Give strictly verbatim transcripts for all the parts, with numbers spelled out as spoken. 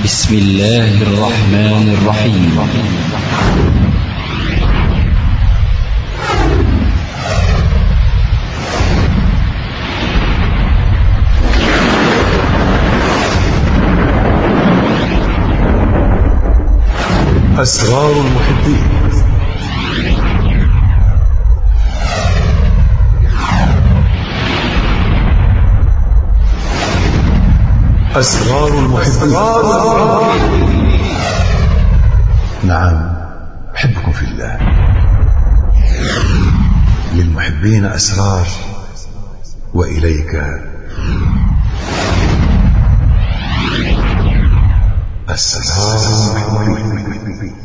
بسم الله الرحمن الرحيم. أسرار المحبين. أسرار المحبين. نعم، أحبكم في الله. للمحبين أسرار، وإليك أسرار المحبين.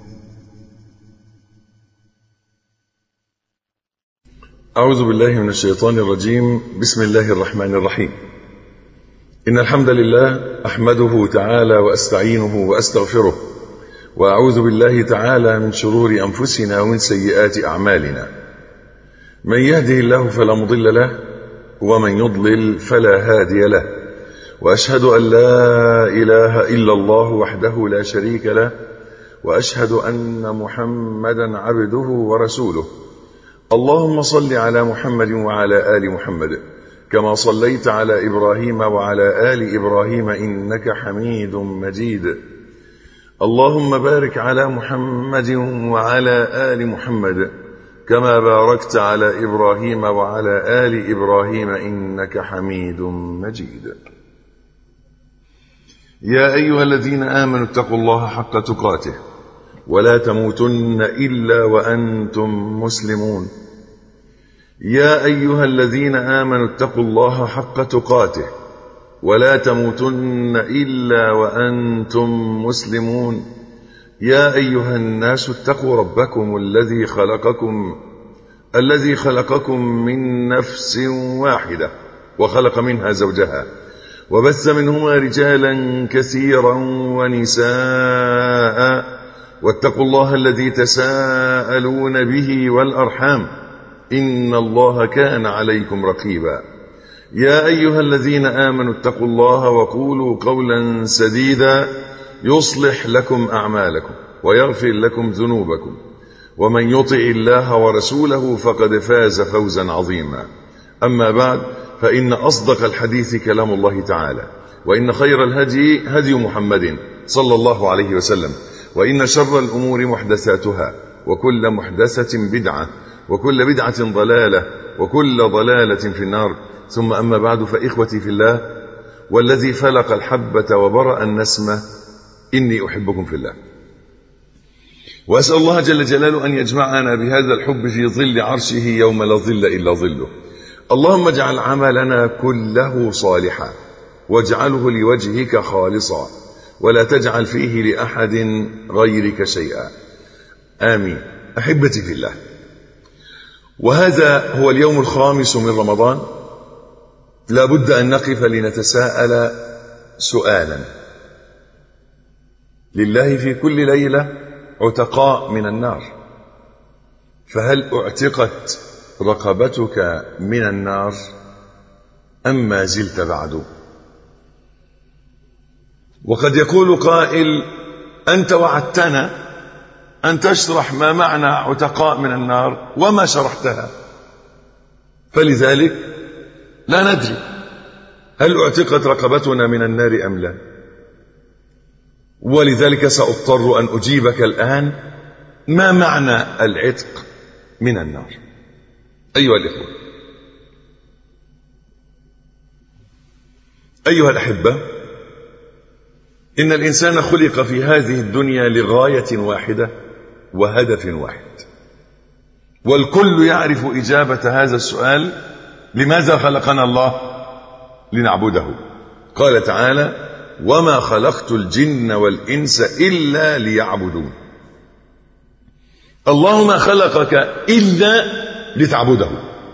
أعوذ بالله من الشيطان الرجيم. بسم الله الرحمن الرحيم. إن الحمد لله أحمده تعالى وأستعينه وأستغفره، وأعوذ بالله تعالى من شرور أنفسنا ومن سيئات أعمالنا. من يهده الله فلا مضل له، ومن يضلل فلا هادي له، وأشهد أن لا إله إلا الله وحده لا شريك له، وأشهد أن محمدا عبده ورسوله. اللهم صل على محمد وعلى آل محمد كما صليت على إبراهيم وعلى آل إبراهيم إنك حميد مجيد. اللهم بارك على محمد وعلى آل محمد كما باركت على إبراهيم وعلى آل إبراهيم إنك حميد مجيد. يا أيها الذين آمنوا اتقوا الله حق تقاته ولا تموتن إلا وأنتم مسلمون. يا أيها الذين آمنوا اتقوا الله حق تقاته ولا تموتن إلا وأنتم مسلمون. يا أيها الناس اتقوا ربكم الذي خلقكم الذي خلقكم من نفس واحدة وخلق منها زوجها وبث منهما رجالا كثيرا ونساء، واتقوا الله الذي تساءلون به والأرحام إن الله كان عليكم رقيبا. يا أيها الذين آمنوا اتقوا الله وقولوا قولا سديدا يصلح لكم أعمالكم ويغفر لكم ذنوبكم، ومن يطع الله ورسوله فقد فاز فوزا عظيما. أما بعد، فإن أصدق الحديث كلام الله تعالى، وإن خير الهدي هدي محمد صلى الله عليه وسلم، وإن شر الأمور محدثاتها، وكل محدثة بدعة، وكل بدعة ضلالة، وكل ضلالة في النار. ثم أما بعد، فإخوتي في الله، والذي فلق الحبة وبرأ النسمة، إني أحبكم في الله، وأسأل الله جل جلاله أن يجمعنا بهذا الحب في ظل عرشه يوم لا ظل إلا ظله. اللهم اجعل عملنا كله صالحا، واجعله لوجهك خالصا، ولا تجعل فيه لأحد غيرك شيئا، آمين. أحبتي في الله، وهذا هو اليوم الخامس من رمضان. لا بد أن نقف لنتساءل سؤالا. لله في كل ليلة عتقاء من النار، فهل اعتقت رقبتك من النار أم ما زلت بعد؟ وقد يقول قائل: أنت وعدتنا أن تشرح ما معنى عتقاء من النار وما شرحتها، فلذلك لا ندري هل اعتقت رقبتنا من النار أم لا. ولذلك سأضطر أن أجيبك الآن: ما معنى العتق من النار؟ أيها الإخوة، أيها الأحبة، إن الإنسان خلق في هذه الدنيا لغاية واحدة وهدف واحد، والكل يعرف إجابة هذا السؤال: لماذا خلقنا الله؟ لنعبده. قال تعالى: وما خلقت الجن والإنس إلا ليعبدون. الله ما خلقك إلا لتعبده.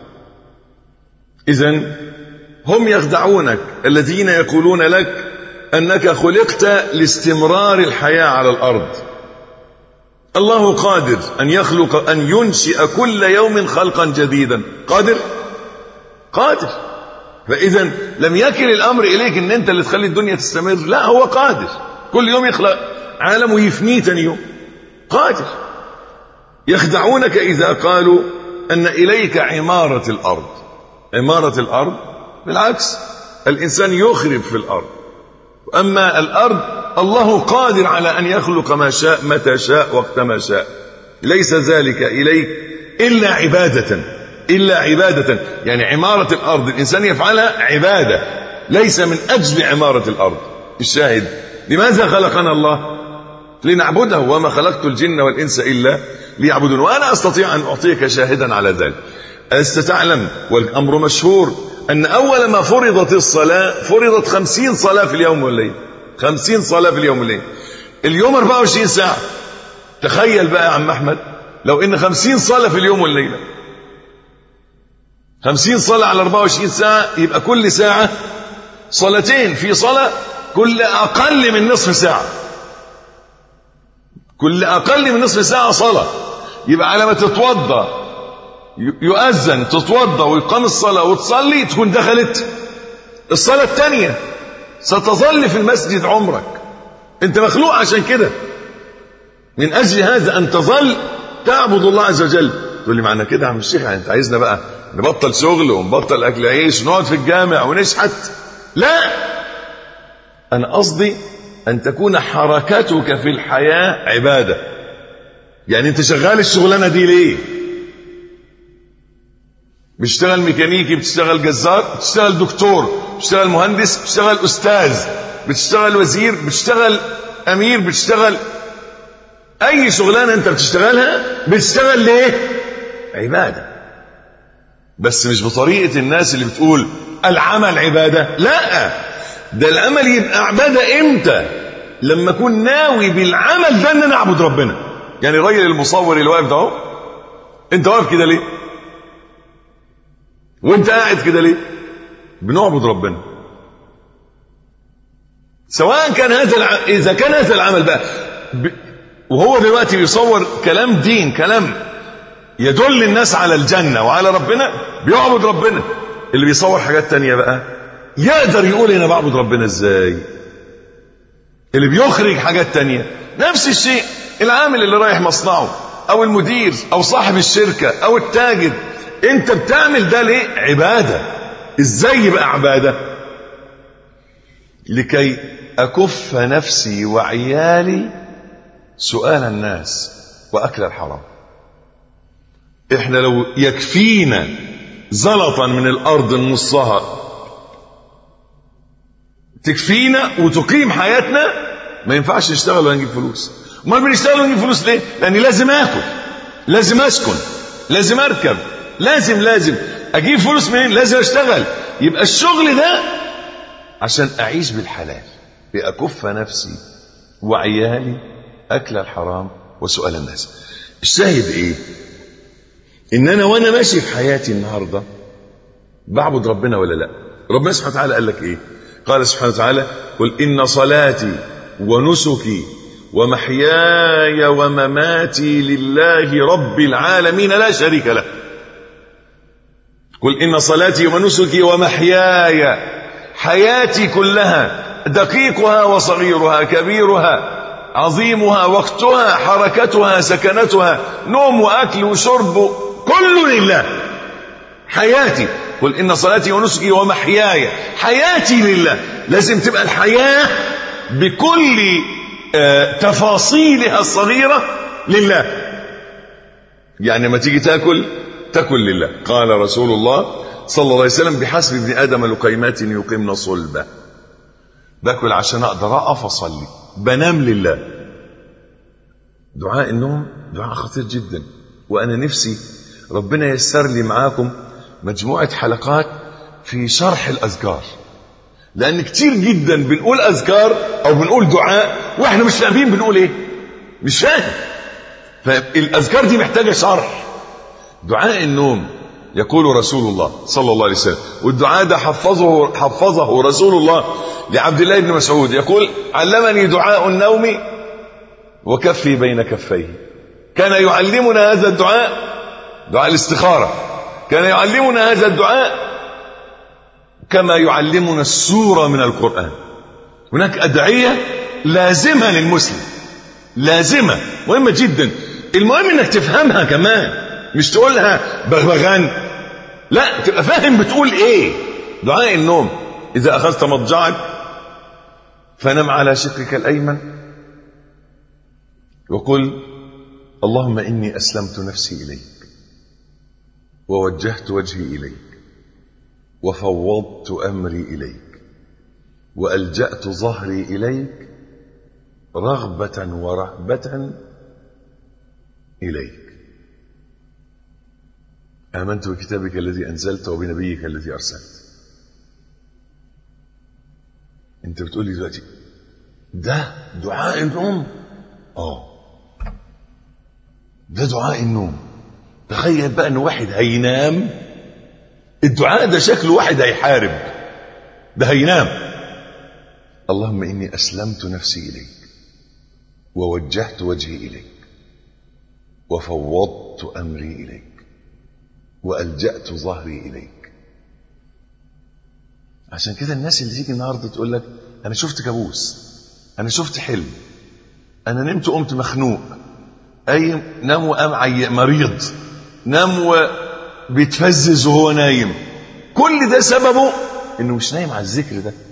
إذن هم يخدعونك الذين يقولون لك أنك خلقت لاستمرار الحياة على الأرض. الله قادر أن يخلق، أن ينشئ كل يوم خلقا جديدا. قادر قادر فإذا لم يكن الأمر إليك أن أنت اللي تخلي الدنيا تستمر، لا، هو قادر. كل يوم يخلق عالم ويفنيه تاني يوم، قادر. يخدعونك إذا قالوا أن إليك عمارة الأرض. عمارة الأرض بالعكس، الإنسان يخرب في الأرض، أما الأرض الله قادر على أن يخلق ما شاء متى شاء وقت ما شاء. ليس ذلك إليك إلا عبادة، إلا عبادة. يعني عمارة الأرض الإنسان يفعلها عبادة، ليس من أجل عمارة الأرض. الشاهد، لماذا خلقنا الله؟ لنعبده، وما خلقت الجن والإنس إلا ليعبدون. وأنا أستطيع أن أعطيك شاهدا على ذلك. أستعلم والأمر مشهور أن أول ما فرضت الصلاة فرضت خمسين صلاة في اليوم والليل. خمسين صلاة في اليوم والليل. اليوم أربعة وعشرين ساعة. تخيل بقى يا عم أحمد لو إن خمسين صلاة في اليوم والليلة، خمسين صلاة على أربعة وعشرين ساعة، يبقى كل ساعة صلاتين. في صلاة كل أقل من نصف ساعة، كل أقل من نصف ساعة صلاة. يبقى على ما تتوضى يؤذن، تتوضى ويقام الصلاة وتصلي، تكون دخلت الصلاة الثانية. ستظل في المسجد عمرك، انت مخلوق عشان كده، من أجل هذا أن تظل تعبد الله عز وجل. تقول لي معنى كده يا عم الشيخ يعني انت عايزنا بقى نبطل شغل ونبطل أكل عيش ونقعد في الجامع ونشحت؟ لا، أنا قصدي أن تكون حركتك في الحياة عبادة. يعني أنت شغال الشغلانة دي ليه؟ بتشتغل ميكانيكي، بتشتغل جزار، بتشتغل دكتور، بتشتغل مهندس، بتشتغل أستاذ، بتشتغل وزير، بتشتغل أمير، بتشتغل أي شغلانة أنت بتشتغلها، بتشتغل ليه؟ عبادة. بس مش بطريقة الناس اللي بتقول العمل عبادة. لا، ده العمل يبقى عبادة امتى؟ لما اكون ناوي بالعمل ده ان انا اعبد ربنا. يعني الراجل المصور اللي واقف ده اهو، انت واقف كده ليه؟ وانت قاعد كده ليه؟ بنعبد ربنا. سواء كان هذا الع... اذا كان هذا العمل بقى ب... وهو دلوقتي بيصور كلام دين، كلام يدل الناس على الجنة وعلى ربنا، بيعبد ربنا. اللي بيصور حاجات تانية بقى يقدر يقول انا بعبد ربنا ازاي؟ اللي بيخرج حاجات تانية نفس الشيء. العامل اللي رايح مصنعه، او المدير، او صاحب الشركة، او التاجر، انت بتعمل ده ليه؟ عبادة. ازاي يبقى عبادة؟ لكي اكف نفسي وعيالي سؤال الناس واكل الحرام. احنا لو يكفينا زلطا من الارض نصها تكفينا وتقيم حياتنا، ما ينفعش نشتغل ونجيب فلوس. امال بنشتغل ونجيب فلوس ليه؟ لاني لازم اكل، لازم اسكن، لازم اركب، لازم لازم اجيب فلوس منين؟ لازم اشتغل. يبقى الشغل ده عشان اعيش بالحلال، باكف نفسي وعيالي اكل الحرام وسؤال الناس. الشاهد ايه؟ ان انا وانا ماشي في حياتي النهارده بعبد ربنا ولا لا؟ ربنا سبحانه وتعالى قال لك ايه؟ قال سبحانه وتعالى: قل إن صلاتي ونسكي ومحياي ومماتي لله رب العالمين لا شريك له. قل إن صلاتي ونسكي ومحياي، حياتي كلها، دقيقها وصغيرها، كبيرها عظيمها، وقتها، حركتها، سكنتها، نوم وأكل وشرب، كل لله. حياتي، قل إن صلاتي ونسكي ومحياي، حياتي لله. لازم تبقى الحياة بكل آه تفاصيلها الصغيرة لله. يعني ما تيجي تاكل تاكل لله. قال رسول الله صلى الله عليه وسلم: بحسب ابن آدم لقيمات يقيمن صلبة. باكل عشان أقدر أقف أصلي، بنام لله. دعاء النوم دعاء خطير جدا، وأنا نفسي ربنا ييسر لي معاكم مجموعة حلقات في شرح الأذكار، لأن كتير جدا بنقول أذكار أو بنقول دعاء وإحنا مش فاهمين بنقول إيه، مش فاهم. فالأذكار دي محتاجة شرح. دعاء النوم يقول رسول الله صلى الله عليه وسلم، والدعاء ده حفظه حفظه رسول الله لعبد الله بن مسعود، يقول: علمني دعاء النوم وكفي بين كفيه. كان يعلمنا هذا الدعاء، دعاء الاستخارة، كان يعلمنا هذا الدعاء كما يعلمنا السورة من القرآن. هناك أدعية لازمة للمسلم، لازمة مهمة جدا. المهم انك تفهمها كمان، مش تقولها بغبغان، لا، تبقى فاهم بتقول ايه. دعاء النوم: اذا اخذت مضجعك فنم على شقك الايمن وقل اللهم اني اسلمت نفسي اليك ووجهت وجهي اليك وفوضت امري اليك والجأت ظهري اليك رغبة ورهبة اليك. آمنت بكتابك الذي أنزلت وبنبيك الذي أرسلت. أنت بتقول لي دلوقتي ده دعاء النوم؟ آه ده دعاء النوم. تخيل بقى أن واحد هينام، الدعاء ده شكله واحد هيحارب، ده هينام: اللهم إني أسلمت نفسي إليك ووجهت وجهي إليك وفوضت أمري إليك وألجأت ظهري إليك. عشان كده الناس اللي تيجي النهاردة تقول لك أنا شفت كابوس، أنا شفت حلم، أنا نمت وقمت مخنوق، أي نام وقام مريض، نام وبيتفزز وهو نايم، كل ده سببه إنه مش نايم على الذكر ده.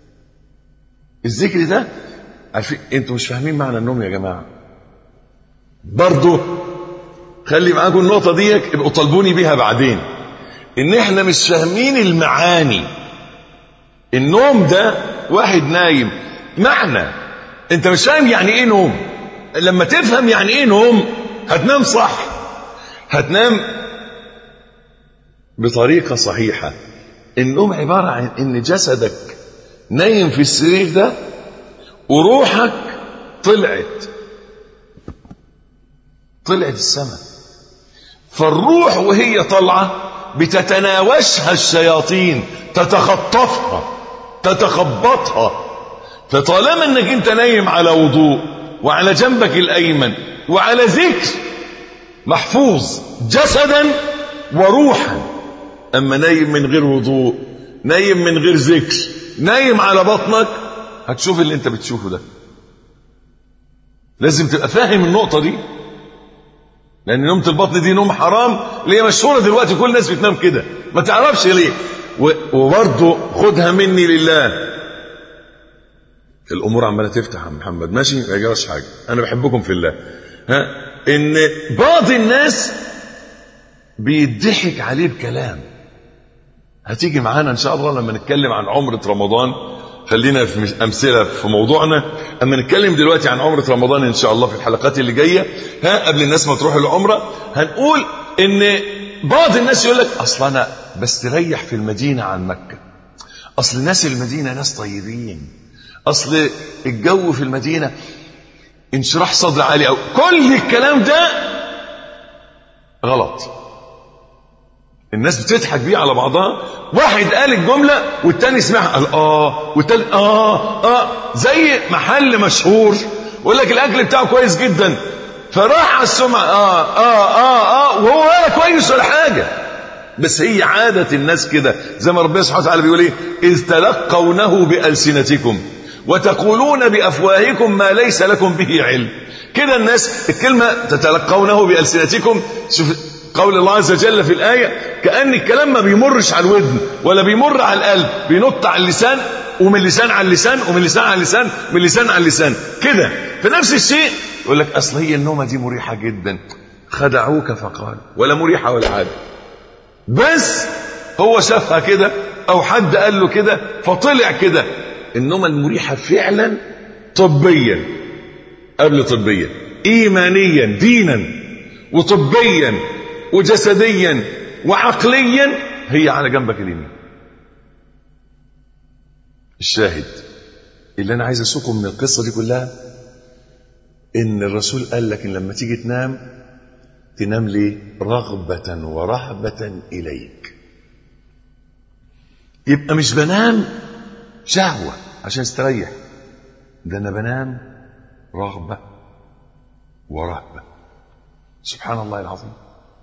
الذكر ده عارفين انتوا مش فاهمين معنى النوم يا جماعة. برضو خلي معاكم النقطة دي، ابقوا طالبوني بيها بعدين، ان احنا مش فاهمين المعاني. النوم ده واحد نايم، معنى انت مش فاهم يعني ايه نوم. لما تفهم يعني ايه نوم هتنام صح، هتنام بطريقة صحيحة. النوم عبارة عن ان جسدك نايم في السرير ده وروحك طلعت طلعت السماء، فالروح وهي طالعة بتتناوشها الشياطين، تتخطفها، تتخبطها. فطالما انك انت نايم على وضوء وعلى جنبك الايمن وعلى ذكر محفوظ جسدا وروحا، اما نايم من غير وضوء، نايم من غير ذكر، نايم على بطنك، هتشوف اللي انت بتشوفه ده. لازم تبقى فاهم النقطة دي، لان نومة البطن دي نوم حرام، اللي هي مشهورة دلوقتي، كل الناس بتنام كده، ما تعرفش ليه. وبرضه خدها مني لله، الامور عمالة تفتح يا محمد، ماشي ما يجراش حاجة، انا بحبكم في الله. ها، ان بعض الناس بيضحك عليه بكلام. هتيجي معانا ان شاء الله لما نتكلم عن عمرة رمضان، خلينا في امثله في موضوعنا. اما نتكلم دلوقتي عن عمره رمضان ان شاء الله في الحلقات اللي جايه، ها، قبل الناس ما تروح العمره، هنقول ان بعض الناس يقول لك اصل انا بستريح في المدينه عن مكه، اصل الناس المدينه ناس طيبين، اصل الجو في المدينه انشراح صدر عالي قوي. كل الكلام ده غلط، الناس بتضحك بيه على بعضها. واحد قال الجملة والتاني سمعها قال اه، والتالت اه اه زي محل مشهور يقول لك الاكل بتاعه كويس جدا، فراح على السمعة اه اه اه اه وهو ولا كويس ولا حاجة. بس هي عادة الناس كده، زي ما ربنا سبحانه وتعالى بيقول ايه: إذ تلقونه بألسنتكم وتقولون بأفواهكم ما ليس لكم به علم. كده الناس الكلمة تتلقونه بألسنتكم، شوف قول الله عز وجل في الآية، كأن الكلام ما بيمرش على الودن ولا بيمر على القلب، بينط على اللسان، ومن اللسان على اللسان، ومن اللسان على اللسان، من اللسان على اللسان كده. فنفس الشيء يقول لك أصل هي النومة دي مريحة جدا، خدعوك فقال، ولا مريحة ولا حاجة، بس هو شافها كده أو حد قال له كده فطلع كده. النومة المريحة فعلا طبيا قبل طبيا، إيمانيا دينا وطبيا وجسديا وعقليا، هي على جنبك اليمين. الشاهد اللي انا عايز اسوقه من القصه دي كلها ان الرسول قال لك ان لما تيجي تنام تنام ليه؟ رغبه ورهبه اليك. يبقى مش بنام شهوه عشان استريح، ده انا بنام رغبه ورهبه. سبحان الله العظيم.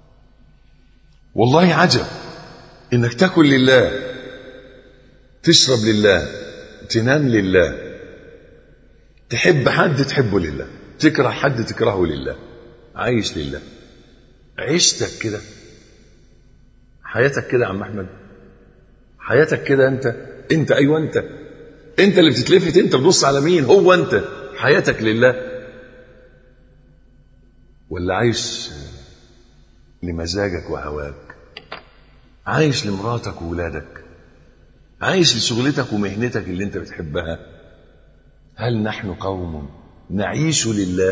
والله عجب انك تاكل لله، تشرب لله، تنام لله، تحب حد تحبه لله، تكره حد تكرهه لله، عايش لله. عيشتك كده، حياتك كده يا عم احمد، حياتك كده. انت انت ايوه انت انت اللي بتتلفت، انت بتبص على مين؟ هو انت حياتك لله ولا عايش لمزاجك وهواك؟ عايش لمراتك وولادك؟ عايش لشغلتك ومهنتك اللي انت بتحبها؟ هل نحن قوم نعيش لله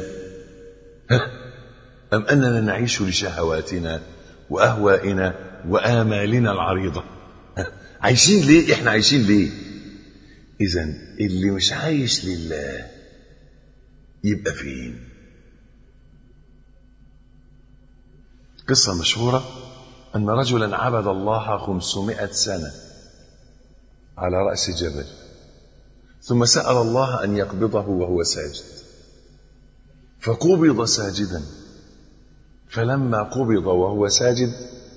أم أننا نعيش لشهواتنا وأهوائنا وآمالنا العريضة؟ عايشين ليه؟ احنا عايشين ليه؟ إذن اللي مش عايش لله يبقى فين؟ قصة مشهورة أن رجلا عبد الله خمسمائة سنة على رأس جبل، ثم سأل الله أن يقبضه وهو ساجد، فقبض ساجدا. فلما قبض وهو ساجد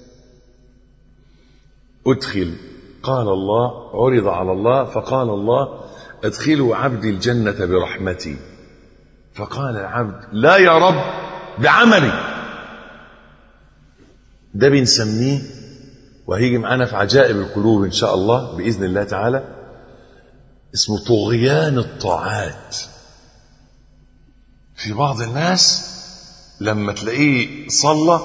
أدخل، قال الله، عرض على الله فقال الله: أدخلوا عبدي الجنة برحمتي. فقال العبد: لا يا رب، بعملي. ده بنسميه، وهيجي معانا في عجائب القلوب إن شاء الله بإذن الله تعالى، اسمه طغيان الطاعات. في بعض الناس لما تلاقيه صلى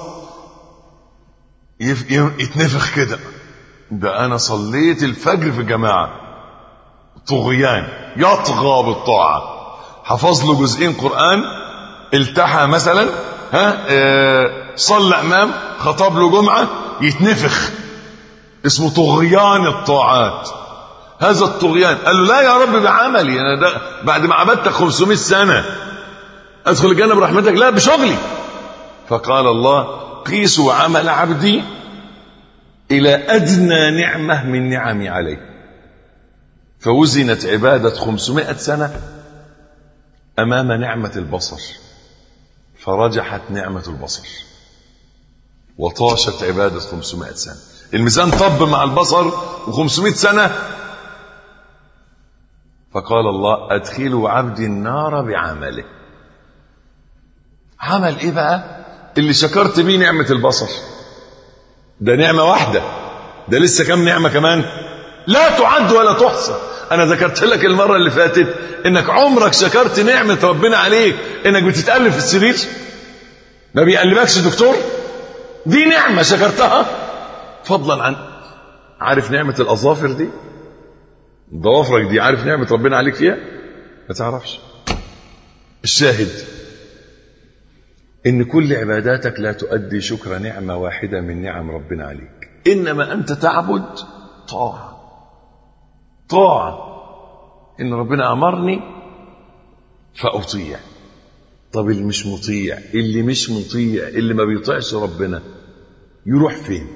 يتنفخ كده: ده أنا صليت الفجر في جماعة. طغيان، يطغى بالطاعة. حفظ له جزئين قرآن، التحى مثلا، ها اه صلى امام، خطب له جمعة، يتنفخ. اسمه طغيان الطاعات. هذا الطغيان قال له: لا يا رب، بعملي انا، ده بعد ما عبدتك خمسمائة سنة ادخل الجنة برحمتك؟ لا، بشغلي. فقال الله: قيسوا عمل عبدي الى ادنى نعمة من نعمي عليه. فوزنت عبادة خمسمائة سنة امام نعمة البصر، فرجحت نعمة البصر وطاشت عبادة خمسمائة سنة. الميزان طب مع البصر وخمسمائة سنة. فقال الله: أدخلوا عبدي النار بعمله. عمل ايه بقى اللي شكرت بيه نعمة البصر؟ ده نعمة واحدة، ده لسه كم نعمة كمان لا تعد ولا تحصى. انا ذكرت لك المرة اللي فاتت انك عمرك شكرت نعمة ربنا عليك انك بتتقلب في السرير، ما بيقلبكش دكتور؟ دي نعمة شكرتها. فضلا عن، عارف نعمة الأظافر دي، ضوافرك دي، عارف نعمة ربنا عليك فيها؟ ما تعرفش. الشاهد ان كل عباداتك لا تؤدي شكر نعمة واحدة من نعم ربنا عليك، انما انت تعبد طاعة. طاعة ان ربنا امرني فاطيع. طب اللي مش مطيع، اللي مش مطيع اللي ما بيطيعش ربنا يروح فين؟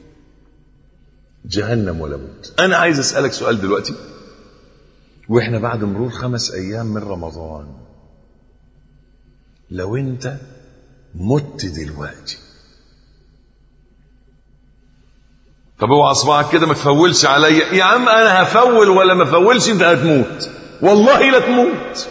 جهنم ولا بد. انا عايز اسألك سؤال دلوقتي واحنا بعد مرور خمس ايام من رمضان. لو انت مت دلوقتي، طب اوعى اصبعك كده ما تفولش عليا يا عم، انا هفول ولا ما فولش انت هتموت، والله لا تموت،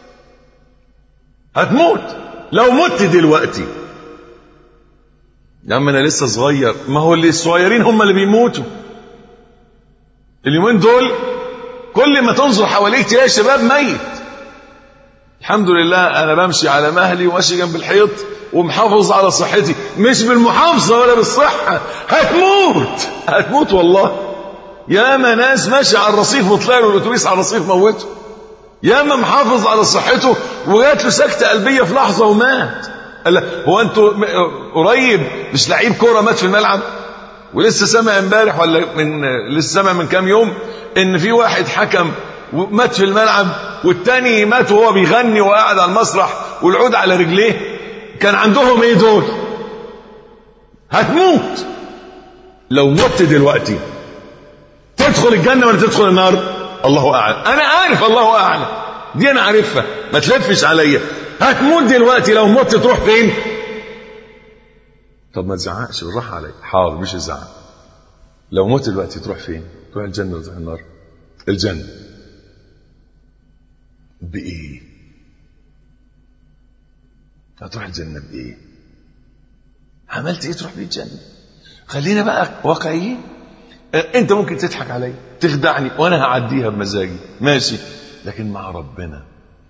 هتموت لو مت دلوقتي. يا عم انا لسه صغير، ما هو اللي الصغيرين هم اللي بيموتوا اليومين دول. كل ما تنظر حواليك تلاقي شباب ميت. الحمد لله انا بمشي على مهلي وماشي جنب الحيط ومحافظ على صحتي، مش بالمحافظة ولا بالصحة. هتموت هتموت والله. يا ما ناس ماشي على الرصيف وطلع له الاتوبيس على الرصيف موته. يا ما محافظ على صحته وجات له سكتة قلبية في لحظة ومات. قال هو انتوا قريب مش لعيب كورة مات في الملعب؟ ولسه سامع امبارح ولا من لسه سامع من كام يوم ان في واحد حكم مات في الملعب، والتاني مات وهو بيغني وقاعد على المسرح والعود على رجليه. كان عندهم ايه دول؟ هتموت. لو مت دلوقتي تدخل الجنة ولا تدخل النار؟ الله اعلم. انا عارف الله اعلم، دي انا عارفها، ما تلفش عليا. هتموت دلوقتي، لو مت تروح فين؟ طب ما تزعقش، بالراحه عليا. حاضر مش الزعق. لو مت دلوقتي تروح فين؟ تروح الجنة ولا تروح النار؟ الجنة. بايه؟ هتروح الجنة بإيه؟ عملت إيه تروح بيه الجنة؟ خلينا بقى واقعيين. أنت ممكن تضحك علي، تخدعني، وأنا هعديها بمزاجي، ماشي، لكن مع ربنا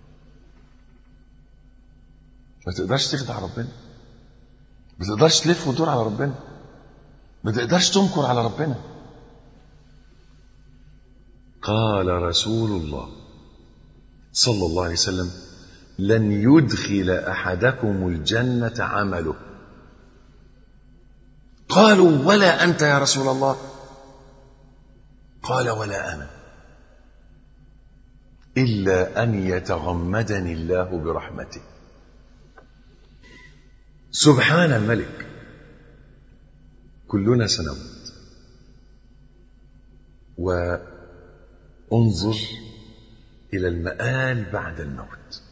ما تقدرش تخدع ربنا، ما تقدرش تلف وتدور على ربنا، ما تقدرش تنكر على ربنا. قال رسول الله صلى الله عليه وسلم: لن يدخل أحدكم الجنة عمله. قالوا: ولا أنت يا رسول الله؟ قال: ولا أنا، إلا أن يتغمدني الله برحمته. سبحان الملك، كلنا سنموت، وانظر إلى المآل بعد الموت.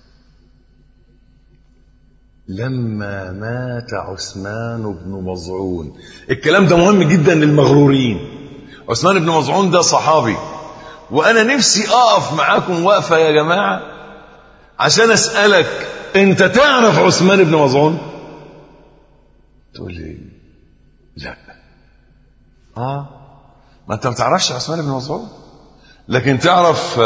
لما مات عثمان بن مظعون، الكلام ده مهم جدا للمغرورين. عثمان بن مظعون ده صحابي، وأنا نفسي أقف معاكم وقفة يا جماعة عشان أسألك: أنت تعرف عثمان بن مظعون؟ تقول لي لا. آه ما أنت ما تعرفش عثمان بن مظعون، لكن تعرف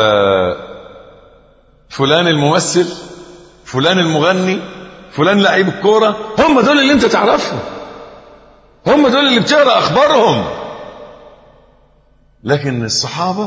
فلان الممثل، فلان المغني، فلان لعيب الكورة. هم دول اللي أنت تعرفهم، هم دول اللي بتقرأ أخبارهم. لكن الصحابة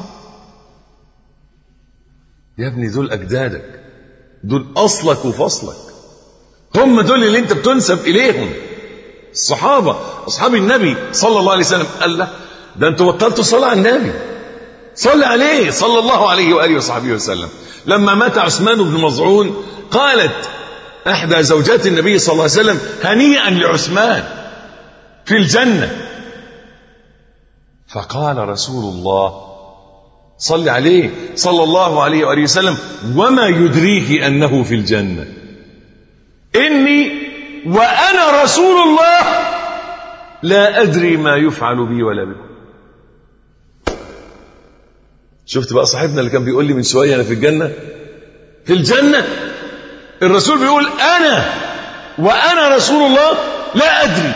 يا ابني دول أجدادك، دول أصلك وفصلك، هم دول اللي أنت بتنسب إليهم. الصحابة أصحاب النبي صلى الله عليه وسلم. قال له: ده أنتوا بطلتوا صلاة على النبي، صلى عليه صلى الله عليه وآله وصحبه وسلم. لما مات عثمان بن مظعون قالت إحدى زوجات النبي صلى الله عليه وسلم: هنيئا لعثمان في الجنة. فقال رسول الله صلى عليه صلى الله عليه وآله وسلم: وما يدريك أنه في الجنة؟ إني وأنا رسول الله لا أدري ما يفعل بي ولا بكم. شفت بقى صاحبنا اللي كان بيقول لي من شوية أنا في الجنة؟ في الجنة الرسول بيقول: أنا وأنا رسول الله لا أدري.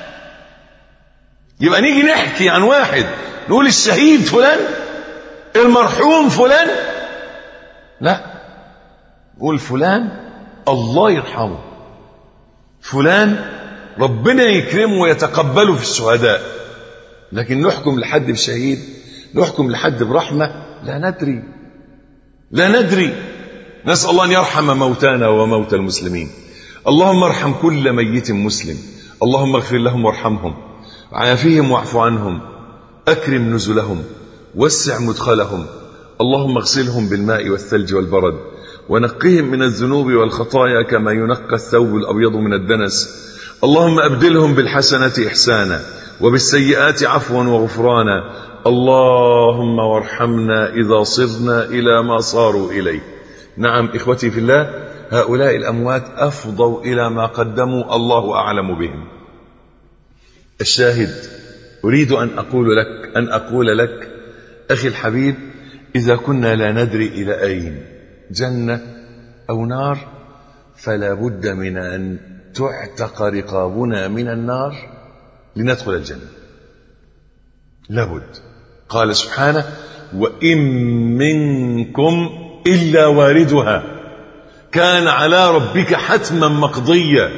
يبقى نيجي نحكي عن واحد نقول الشهيد فلان، المرحوم فلان، لا، نقول فلان الله يرحمه، فلان ربنا يكرمه ويتقبله في الشهداء. لكن نحكم لحد بشهيد، نحكم لحد برحمة، لا ندري، لا ندري. نسأل الله أن يرحم موتانا وموتى المسلمين. اللهم ارحم كل ميت مسلم، اللهم اغفر لهم وارحمهم، عافيهم واعف عنهم، أكرم نزلهم، وسع مدخلهم. اللهم اغسلهم بالماء والثلج والبرد، ونقهم من الذنوب والخطايا كما ينقى الثوب الأبيض من الدنس. اللهم أبدلهم بالحسنات إحسانا، وبالسيئات عفوا وغفرانا. اللهم وارحمنا إذا صرنا إلى ما صاروا إليه. نعم إخوتي في الله، هؤلاء الأموات أفضوا إلى ما قدموا، الله أعلم بهم. الشاهد، أريد أن أقول لك أن أقول لك أخي الحبيب: إذا كنا لا ندري إلى أين، جنة أو نار، فلا بد من أن تعتق رقابنا من النار لندخل الجنة، لابد. قال سبحانه: وإن منكم إلا واردها كان على ربك حتما مقضيا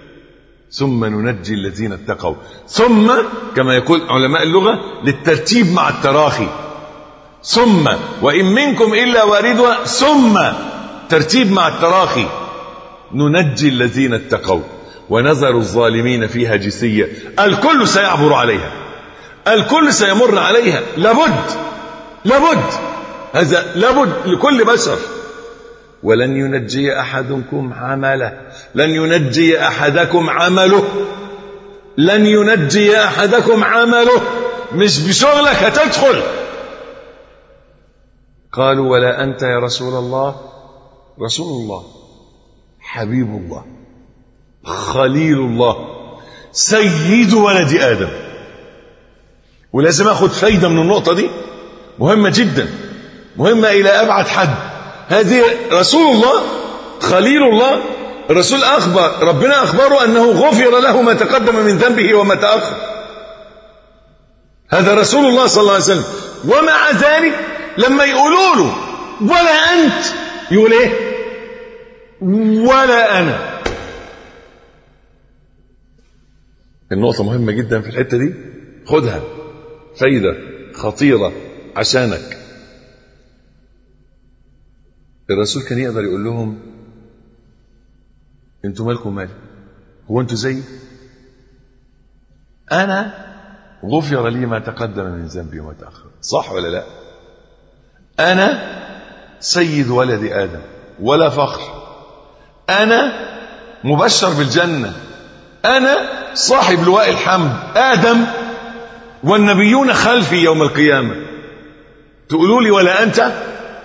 ثم ننجي الذين اتقوا. ثم كما يقول علماء اللغة للترتيب مع التراخي، ثم وإن منكم إلا واردها ثم ترتيب مع التراخي ننجي الذين اتقوا ونذر الظالمين فيها جثيا. الكل سيعبر عليها، الكل سيمر عليها، لابد لابد، هذا لابد لكل بشر. ولن ينجي أحدكم عمله، لن ينجي أحدكم عمله، لن ينجي أحدكم عمله، مش بشغلك هتدخل. قالوا: ولا أنت يا رسول الله؟ رسول الله، حبيب الله، خليل الله، سيد ولد آدم. ولازم أخذ فايدة من النقطة دي، مهمة جدا، مهمة إلى أبعد حد. هذه رسول الله، خليل الله، الرسول أخبر، ربنا أخبره أنه غفر له ما تقدم من ذنبه وما تأخر. هذا رسول الله صلى الله عليه وسلم. ومع ذلك لما يقولوا له ولا أنت يقول إيه؟ ولا أنا. النقطة مهمة جدا في الحتة دي، خدها فايدة خطيرة عشانك. الرسول كان يقدر يقول لهم انتوا مالكم مالي؟ هو انتوا زي انا غفر لي ما تقدم من ذنبي وما تأخر، صح ولا لا؟ انا سيد ولد ادم ولا فخر، انا مبشر بالجنة، انا صاحب لواء الحمد ادم والنبيون خلفي يوم القيامة. تقولوا لي ولا انت؟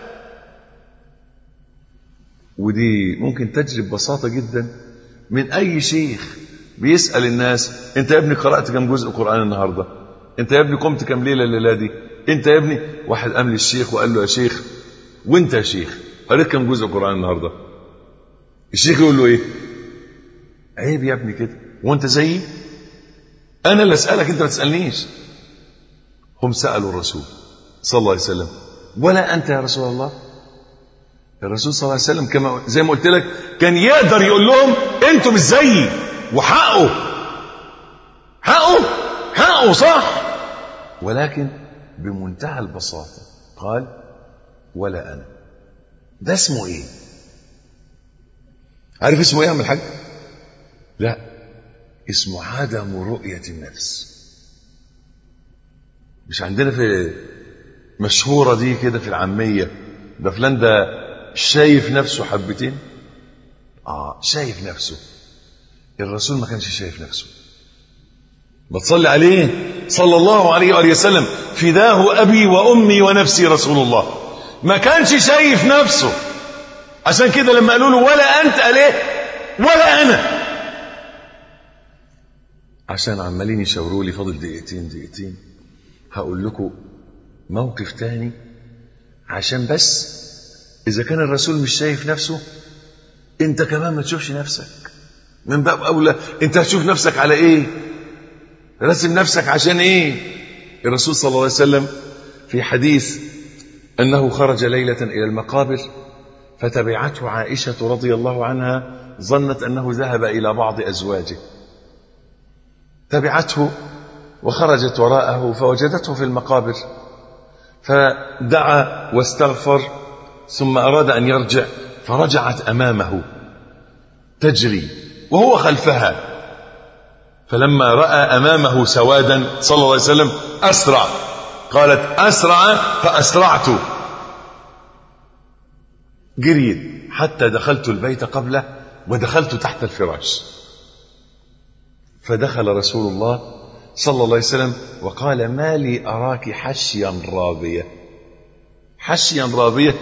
ودي ممكن تجري ببساطة جدا من أي شيخ بيسأل الناس أنت يا ابني قرأت كم جزء قرآن النهاردة؟ أنت يا ابني قمت كم ليلة الليلة دي؟ أنت يا ابني، واحد قام للشيخ وقال له يا شيخ وأنت يا شيخ قرأت كم جزء قرآن النهاردة؟ الشيخ يقول له إيه؟ عيب يا ابني كده، وأنت زيي؟ أنا اللي أسألك أنت ما تسألنيش. هم سألوا الرسول صلى الله عليه وسلم ولا أنت يا رسول الله؟ الرسول صلى الله عليه وسلم كما زي ما قلت لك كان يقدر يقول لهم انتوا مش زيي، وحقه حقه حقه صح، ولكن بمنتهى البساطة قال ولا أنا. ده اسمه ايه؟ عارف اسمه ايه يا عم الحاج؟ لا، اسمه عدم رؤية النفس. مش عندنا في مشهورة دي كده في العامية، ده فلان ده شايف نفسه حبتين. اه شايف نفسه. الرسول ما كانش شايف نفسه. بتصلي عليه صلى الله عليه وآله وسلم فداه أبي وأمي ونفسي رسول الله. ما كانش شايف نفسه، عشان كده لما قالوا له ولا أنت قال ايه؟ ولا أنا. عشان عمالين يشاوروا لي فاضل دقيقتين دقيقتين هقول لكم موقف تاني، عشان بس إذا كان الرسول مش شايف نفسه أنت كمان ما تشوفش نفسك. من باب أولى أنت هتشوف نفسك على إيه؟ رسم نفسك عشان إيه؟ الرسول صلى الله عليه وسلم في حديث أنه خرج ليلة إلى المقابر فتبعته عائشة رضي الله عنها، ظنت أنه ذهب إلى بعض أزواجه، تبعته وخرجت وراءه فوجدته في المقابر، فدعا واستغفر ثم أراد أن يرجع، فرجعت أمامه تجري وهو خلفها، فلما رأى أمامه سوادا صلى الله عليه وسلم أسرع، قالت أسرع فأسرعت، جريت حتى دخلت البيت قبله ودخلت تحت الفراش، فدخل رسول الله صلى الله عليه وسلم وقال ما لي أراك حشيا رابية. حشيا رابية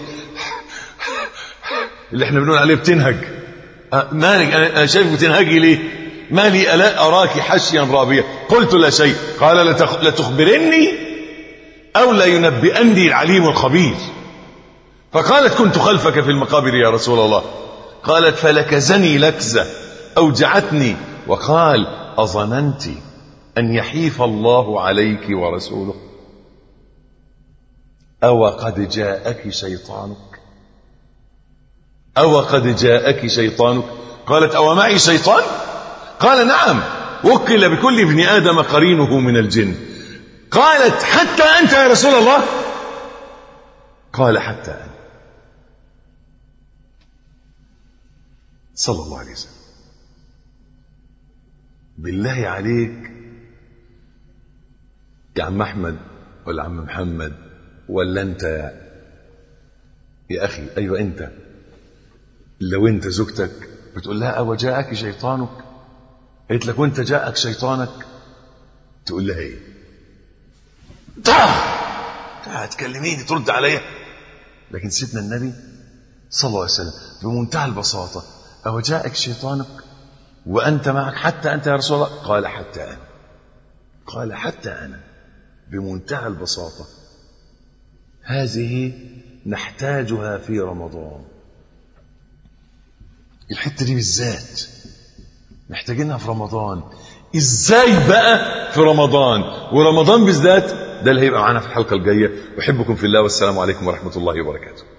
اللي احنا بنقول عليه بتنهج. مالك أنا شايف بتنهجي ليه؟ ما لي ألا أراك حشيا رابية. قلت لا شيء. قال لتخبرني أو لا ينبئني العليم الخبير. فقالت كنت خلفك في المقابر يا رسول الله. قالت فلكزني لكزة أوجعتني، وقال أظننت أن يحيف الله عليك ورسوله؟ أو قد جاءك شيطانك أو قد جاءك شيطانك قالت أو معي شيطان؟ قال نعم، وكل بكل ابن آدم قرينه من الجن. قالت حتى أنت يا رسول الله؟ قال حتى أنا. صلى الله عليه وسلم. بالله عليك يا عم أحمد ولا عم محمد ولا أنت يا أخي، أيوة أنت، لو أنت زوجتك بتقول لها أو جاءك شيطانك، قلت لك وأنت جاءك شيطانك، تقول لها إيه؟ تعال تكلميني ترد عليها. لكن سيدنا النبي صلى الله عليه وسلم بمنتهى البساطة أو جاءك شيطانك وأنت معك حتى أنت يا رسول الله؟ قال حتى أنا. قال حتى أنا بمنتهى البساطة. هذه نحتاجها في رمضان. الحتة دي بالذات محتاجينها في رمضان. ازاي بقى في رمضان ورمضان بالذات؟ ده اللي هيبقى معانا في الحلقة الجاية. أحبكم في الله والسلام عليكم ورحمة الله وبركاته.